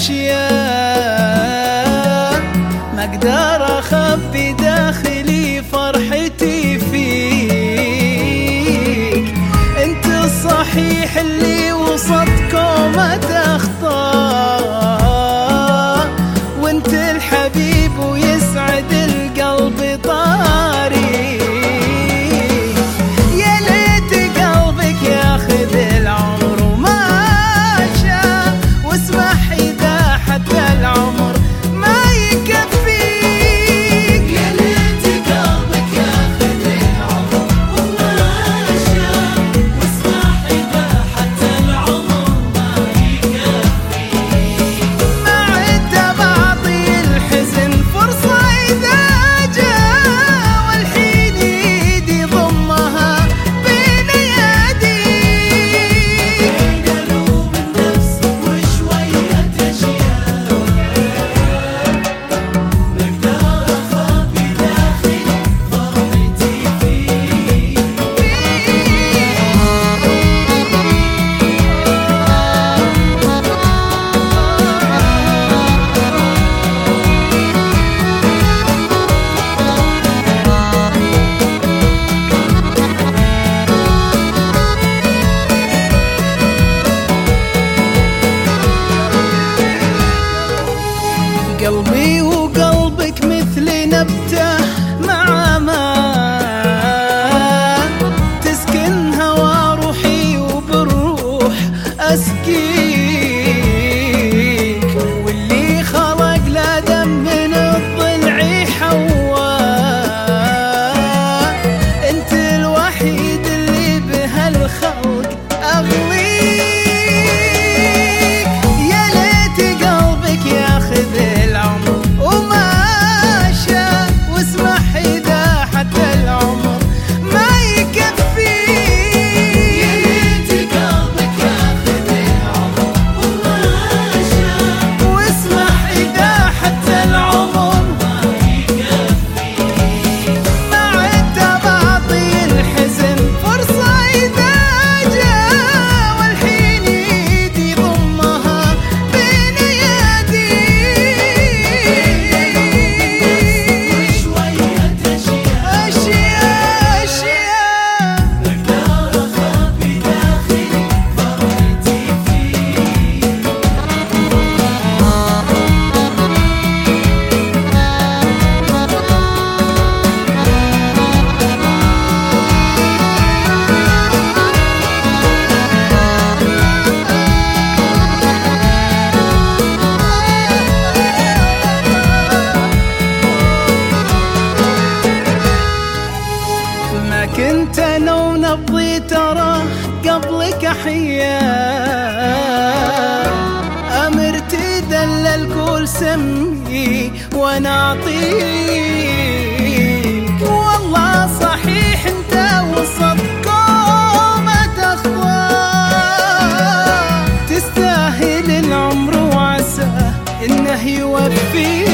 أشياء ما أقدر أخبي داخلي فرحتي فيك. أنت الصحيح اللي وسط كومة أخطاء، وأنت الحبيب ويسعد القلب طاري. يا ليت قلبك ياخذ العمر وماشى، واسمح إذا حتى العمر ما يكفيك. يا ليت قلبك ياخذ العمر وماشى، واسمح إذا حتى العمر ما يكفيك. ما عدت بعطي الحزن فرصة إذا جاء، والحين يدي ضمها بين يديك. قلوب النفس وشوية أشياء نقدر أخبي داخلي فرحتي فيك. قلبي وقلبك مثل نبتة مع ماء، تسكن هوا روحي وبالروح أسقيك. واللي خلق الآدم من الضلع حواء، أنت الوحيد اللي بهالخلق أغليك. يا ليت قلبك ياخذ العمر وماشى، واسمح إذا حتى العمر ما يكفيك. يا ليت قلبك ياخذ العمر وماشى، واسمح إذا حتى العمر ما يكفيك. ما عدت بعطي الحزن فرصة إذا جاء، والحين يدي ضمها بين يديك. وشوية أشياء نقدر أخبي داخلي فرحتي فيك. ما كنت انا ونبضي ترى قبلك احياء، امر تدلل كل سمي وانا اعطيك. والله صحيح انت وسط كومة اخطاء، تستاهل العمر وعسى انه يوفيك.